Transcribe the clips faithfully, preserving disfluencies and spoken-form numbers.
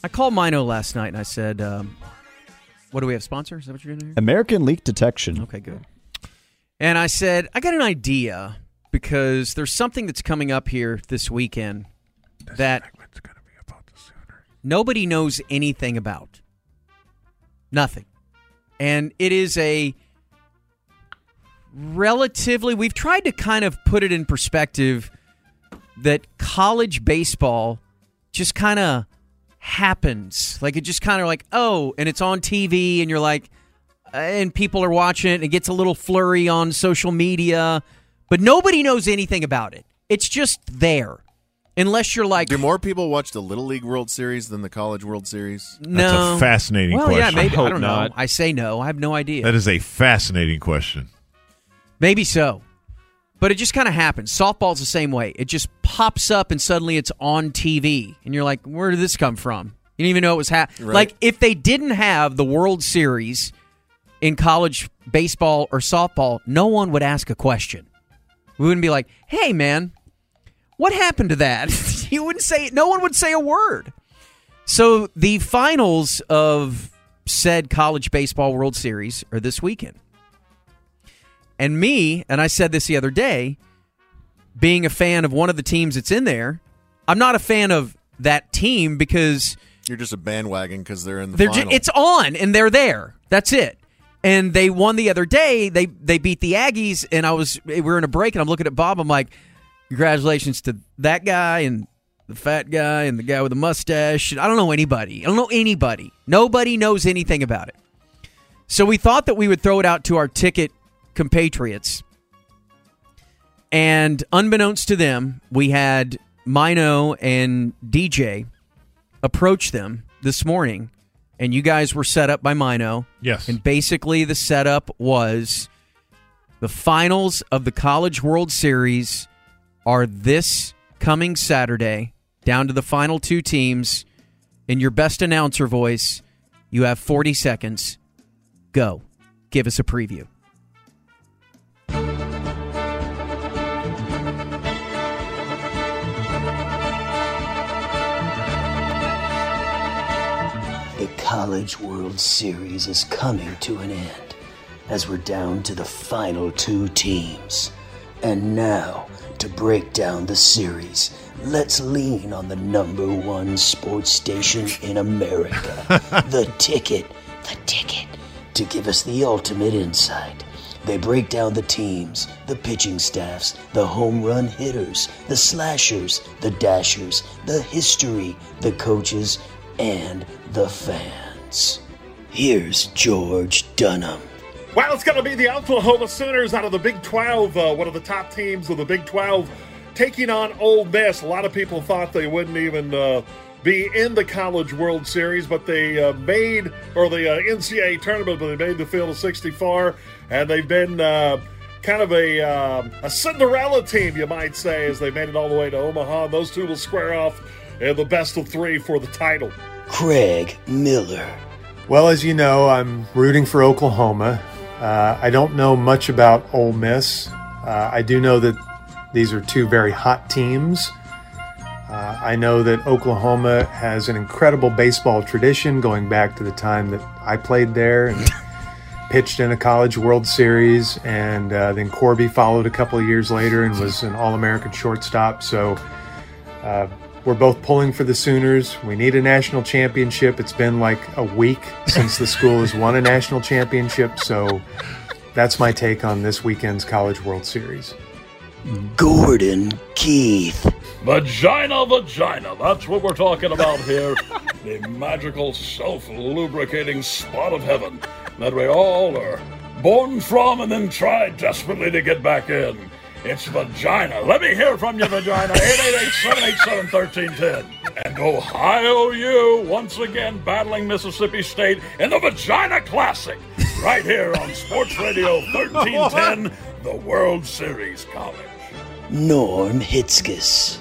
I called Mino last night and I said, um, what do we have, sponsors? Is that what you're doing here? American Leak Detection. Okay, good. And I said, I got an idea because there's something that's coming up here this weekend this that gonna be about the Sooner. Nobody knows anything about. Nothing. And it is a relatively, we've tried to kind of put it in perspective that college baseball just kind of happens. Like, it just kind of like, oh, and it's on T V, and you're like, and people are watching it, and it gets a little flurry on social media, but nobody knows anything about it. It's just there. Unless you're like... Do more people watch the Little League World Series than the College World Series? No. That's a fascinating well, question. yeah, maybe. I I don't not. know. I say no. I have no idea. That is a fascinating question. Maybe so. But it just kind of happens. Softball's the same way. It just pops up and suddenly it's on T V. And you're like, where did this come from? You didn't even know it was happening. Right. Like, if they didn't have the World Series in college baseball or softball, no one would ask a question. We wouldn't be like, hey, man, what happened to that? You wouldn't say, no one would say a word. So the finals of said college baseball World Series are this weekend. And me, and I said this the other day, being a fan of one of the teams that's in there, I'm not a fan of that team because... You're just a bandwagon because they're in the they're final. Ju- it's on, and they're there. That's it. And they won the other day. They they beat the Aggies, and I was we were in a break, and I'm looking at Bob. I'm like, congratulations to that guy and the fat guy and the guy with the mustache. I don't know anybody. I don't know anybody. Nobody knows anything about it. So we thought that we would throw it out to our ticket compatriots. And unbeknownst to them, we had Mino and D J approach them this morning. And you guys were set up by Mino. Yes. And basically the setup was the finals of the College World Series are this coming Saturday, down to the final two teams. In your best announcer voice, you have forty seconds. Go. Give us a preview. The College World Series is coming to an end as we're down to the final two teams. And now, to break down the series, let's lean on the number one sports station in America, The Ticket. The Ticket. To give us the ultimate insight. They break down the teams, the pitching staffs, the home run hitters, the slashers, the dashers, the history, the coaches, and the fans. Here's George Dunham. Well, it's going to be the Oklahoma Sooners out of the Big twelve, uh, one of the top teams of the Big twelve, taking on Ole Miss. A lot of people thought they wouldn't even uh, be in the College World Series, but they uh, made, or the uh, N C double A tournament, but they made the field of sixty-four, and they've been uh, kind of a, uh, a Cinderella team, you might say, as they made it all the way to Omaha. Those two will square off in the best of three for the title. Craig Miller. Well, as you know, I'm rooting for Oklahoma. Uh, I don't know much about Ole Miss. Uh, I do know that these are two very hot teams. Uh, I know that Oklahoma has an incredible baseball tradition going back to the time that I played there and pitched in a College World Series. And uh, then Corby followed a couple of years later and was an All-American shortstop. So uh, we're both pulling for the Sooners. We need a national championship. It's been like a week since the school has won a national championship. So that's my take on this weekend's College World Series. Gordon Keith. Vagina, vagina. That's what we're talking about here. The magical, self-lubricating spot of heaven that we all are born from and then try desperately to get back in. It's vagina. Let me hear from you, vagina. eight eight eight, seven eight seven, one three one zero. And Ohio U once again battling Mississippi State in the Vagina Classic. Right here on Sports Radio thirteen ten, the World Series College. Norm Hitzges.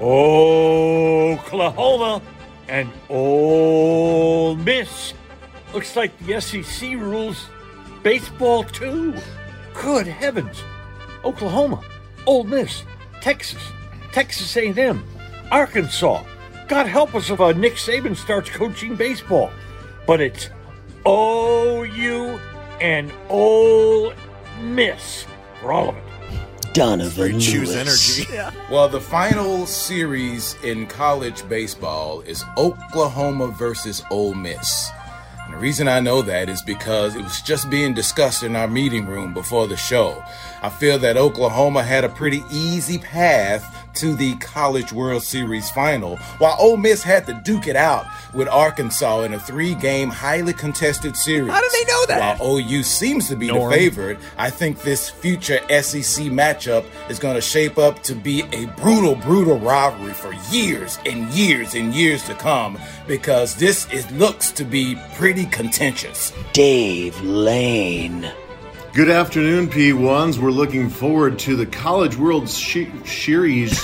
Oklahoma and Ole Miss. Looks like the S E C rules baseball too. Good heavens. Oklahoma, Ole Miss, Texas, Texas A and M, Arkansas, God help us if uh, Nick Saban starts coaching baseball. But it's O U and Ole Miss for all of it. Donovan Choose Lewis. energy. Well, the final series in college baseball is Oklahoma versus Ole Miss. And the reason I know that is because it was just being discussed in our meeting room before the show. I feel that Oklahoma had a pretty easy path to the College World Series final, while Ole Miss had to duke it out with Arkansas in a three-game, highly contested series. How do they know that? While O U seems to be Norm. the favorite, I think this future S E C matchup is going to shape up to be a brutal, brutal rivalry for years and years and years to come, because this is looks to be pretty contentious. Dave Lane. Good afternoon, P ones. We're looking forward to the College World she- Series.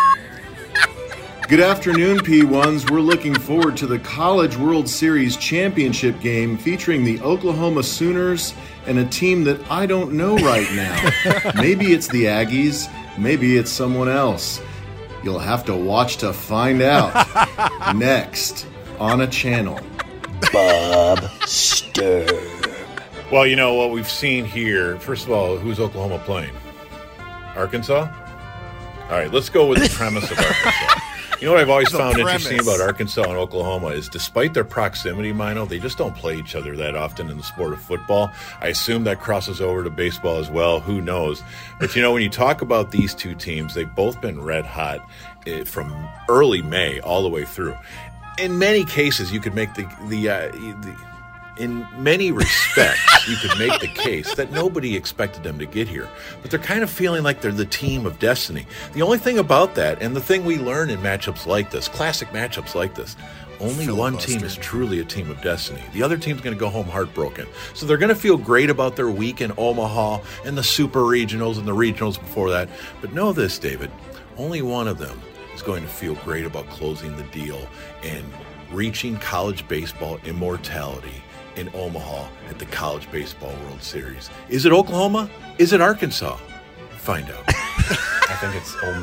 Good afternoon, P ones. We're looking forward to the College World Series championship game featuring the Oklahoma Sooners and a team that I don't know right now. Maybe it's the Aggies. Maybe it's someone else. You'll have to watch to find out. Next on a channel. Bob Sturb. Well, you know what we've seen here. First of all, who's Oklahoma playing? Arkansas? All right, let's go with the premise of Arkansas. You know what I've always The found premise. interesting about Arkansas and Oklahoma is despite their proximity, Mino, they just don't play each other that often in the sport of football. I assume that crosses over to baseball as well. Who knows? But, you know, when you talk about these two teams, they've both been red hot eh, from early May all the way through. In many cases, you could make the the, uh, the in many respects, you could make the case that nobody expected them to get here. But they're kind of feeling like they're the team of destiny. The only thing about that, and the thing we learn in matchups like this, classic matchups like this, only one team is truly a team of destiny. The other team's going to go home heartbroken. So they're going to feel great about their week in Omaha and the super regionals and the regionals before that. But know this, David, only one of them is going to feel great about closing the deal and reaching college baseball immortality in Omaha at the College Baseball World Series. Is it Oklahoma? Is it Arkansas? Find out. I think it's Ole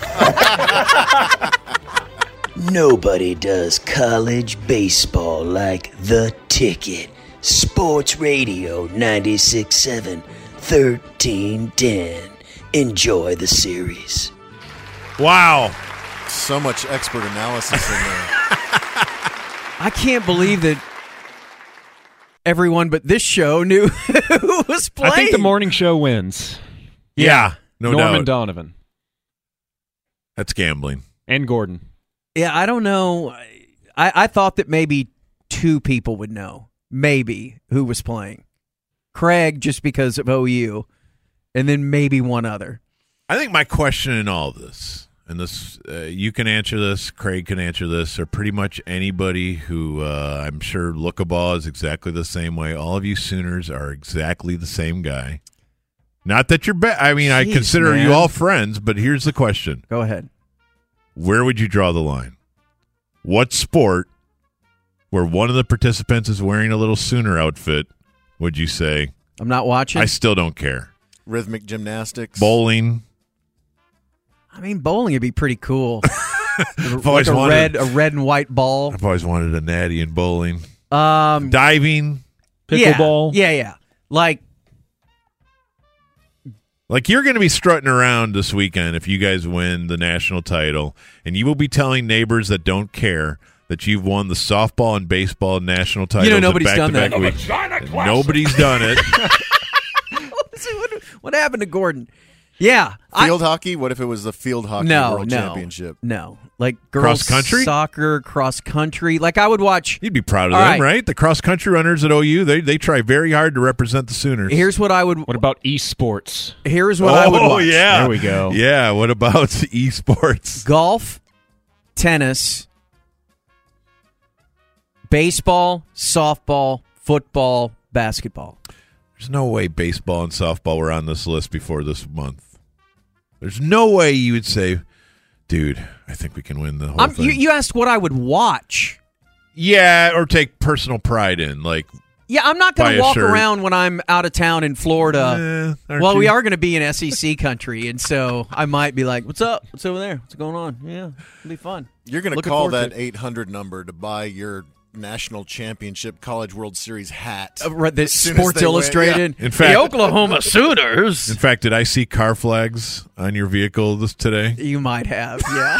Miss. Nobody does college baseball like The Ticket. Sports Radio ninety-six point seven, thirteen ten. Enjoy the series. Wow. So much expert analysis in there. I can't believe that everyone but this show knew who was playing. I think the morning show wins. Yeah, no Norman doubt. Donovan. That's gambling. And Gordon. Yeah, I don't know. I, I thought that maybe two people would know, maybe, who was playing. Craig, just because of O U, and then maybe one other. I think my question in all of this, and this uh, you can answer this, Craig can answer this, or pretty much anybody who uh, I'm sure Lookabaugh is exactly the same way. All of you Sooners are exactly the same guy. Not that you're bad. I mean, I Jeez, consider man. you all friends, but here's the question. Go ahead. Where would you draw the line? What sport where one of the participants is wearing a little Sooner outfit would you say, I'm not watching? I still don't care? Rhythmic gymnastics. Bowling. I mean, bowling would be pretty cool. I've like always a wanted, red, a red and white ball. I've always wanted a natty in bowling. Um, Diving. Pickleball. Yeah, yeah, yeah. Like, Like you're going to be strutting around this weekend if you guys win the national title, and you will be telling neighbors that don't care that you've won the softball and baseball national titles. You know, nobody's in done that. back-to-back The weeks. Vagina And Classic. Nobody's done it. what, what happened to Gordon? Yeah. Field hockey? What if it was the field hockey no, world no, championship? No. Like girls Cross country? soccer, cross country. Like I would watch. You'd be proud of All them, right. right? The cross country runners at O U, they they try very hard to represent the Sooners. Here's what I would. What about esports? Here's what oh, I would watch. yeah. There we go. Yeah, what about esports? Golf, tennis, baseball, softball, football, basketball. There's no way baseball and softball were on this list before this month. There's no way you would say, dude, I think we can win the whole I'm, thing. you, you asked what I would watch. Yeah, or take personal pride in. Like, Yeah, I'm not going Buy to a walk shirt. around when I'm out of town in Florida. Eh, aren't well, we you? are going to be in S E C country, and so I might be like, "What's up? What's over there? What's going on? Yeah, it'll be fun." You're going to Looking call forward that to it. eight hundred number to buy your national championship College World Series hat. Uh, right, the as soon as Sports they win. Illustrated. In fact, the Oklahoma Sooners. In fact, did I see car flags on your vehicle this today? You might have, yeah.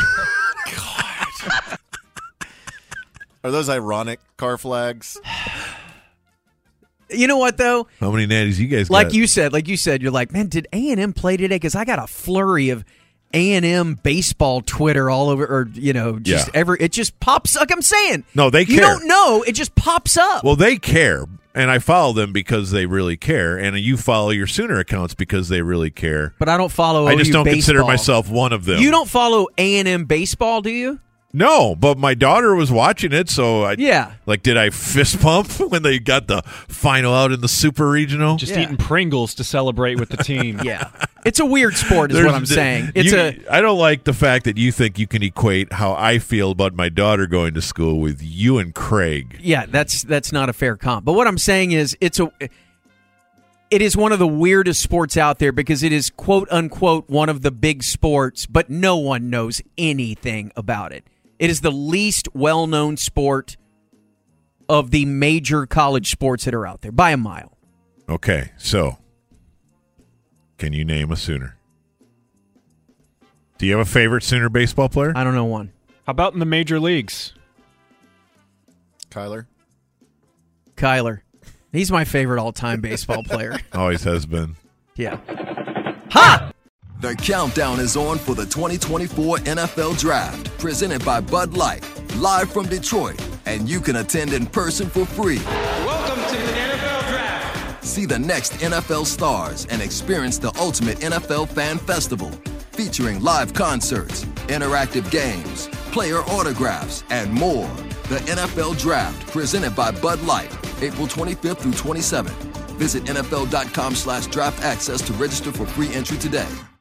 Are those ironic car flags? You know what though? How many natties you guys Like got? you said, like you said, you're like, man, did A and M play today? Because I got a flurry of A and M baseball Twitter all over, or you know, just Yeah. every. It just pops. Like I'm saying, No, they You care. don't know. It just pops up. Well, they care, and I follow them because they really care, and you follow your Sooner accounts because they really care. But I don't follow. I just O U don't baseball. consider myself one of them. You don't follow A and M baseball, do you? No, but my daughter was watching it, so I Yeah. Like, did I fist pump when they got the final out in the Super Regional? Just Yeah. eating Pringles to celebrate with the team. Yeah, it's a weird sport, is There's- what I'm saying. It's you- a I don't like the fact that you think you can equate how I feel about my daughter going to school with you and Craig. yeah. That's that's not a fair comp. But what I'm saying is, it's a. It is one of the weirdest sports out there because it is quote unquote one of the big sports, but no one knows anything about it. It is the least well-known sport of the major college sports that are out there by a mile. Okay, so can you name a Sooner? Do you have a favorite Sooner baseball player? I don't know one. How about in the major leagues? Kyler? Kyler. He's my favorite all-time baseball player. Always has been. Yeah. Ha! The countdown is on for the twenty twenty-four N F L Draft, presented by Bud Light, live from Detroit, and you can attend in person for free. Welcome to the N F L Draft. See the next N F L stars and experience the ultimate N F L fan festival, featuring live concerts, interactive games, player autographs, and more. The N F L Draft, presented by Bud Light, April twenty-fifth through twenty-seventh. Visit N F L dot com slash draft access to register for free entry today.